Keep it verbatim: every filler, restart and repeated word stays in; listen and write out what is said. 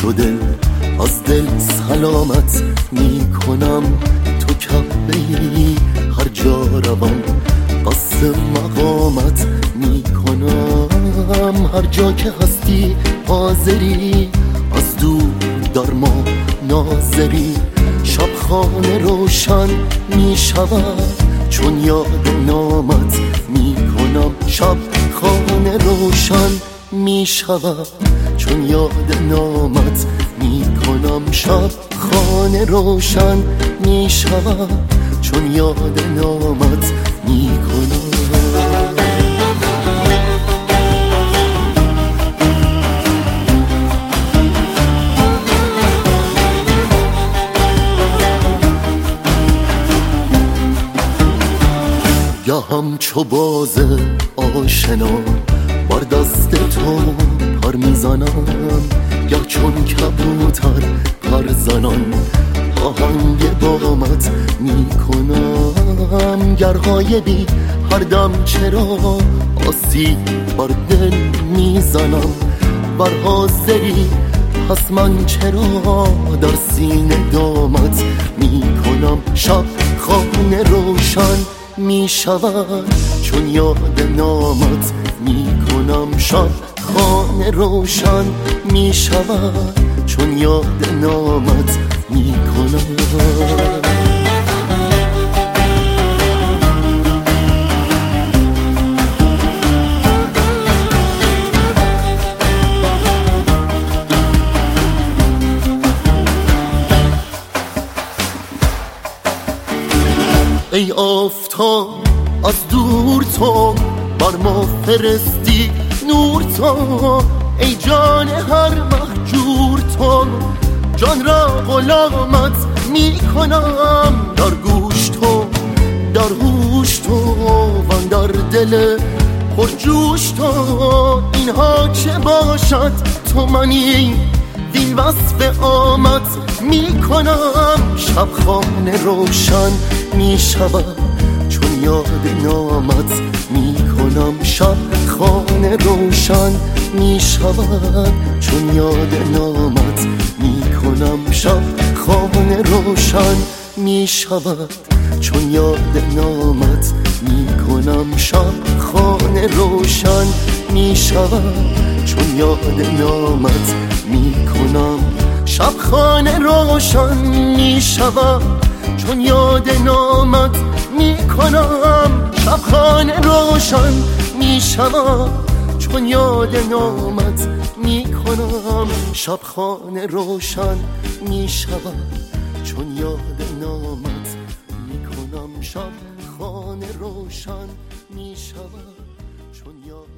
چو دل از دل سلامت می کنم. تو کعبه‌ای هر جا روم قصد مقامت می کنم. هر جا که هستی حاضری، از دور در ما ناظری. شب خانه روشن می شود چون یاد نامت می کنم. شب خانه روشن می شود چون یاد نامت می کنم. شب خانه روشن می شود چون یاد نامت می کنم. گهم چو باز آشنا بر دست تو پر میزنم، گه چون کبوتر پر زنان آهنگ بامت می کنم. گر غایبی هر دم چرا آسیب بر دل میزنم. ور حاضری پس من چرا در سینه دامت می کنم. شب خانه روشن می شود چون یاد نامت می کنم. شب خانه روشن می شود چون یاد نامت می کنم. ای آفتاب از دور تو بر ما فرستی نور تو. ای جان هر مهجور تو جان را غلامت می کنم. در گوش تو در هوش تو و در دل پرجوش تو. اینها چه باشد تو منی وین وصف آمد می کنم. شب خانه روشن می شود چون یاد نامت می کنم. شب خانه روشن می شود چون یاد نامت می کنم. شب خانه روشن می شود چون یاد نامت می کنم. شب خانه روشن می شود چون یاد نامت می کنم. شب خانه روشن می شود چون یاد نامت می کنم. شب خانه روشن می شود چون یاد نامت می کنم. شب خانه روشن می شود چون یاد نامت می کنم. شب خانه روشن می شود چون یاد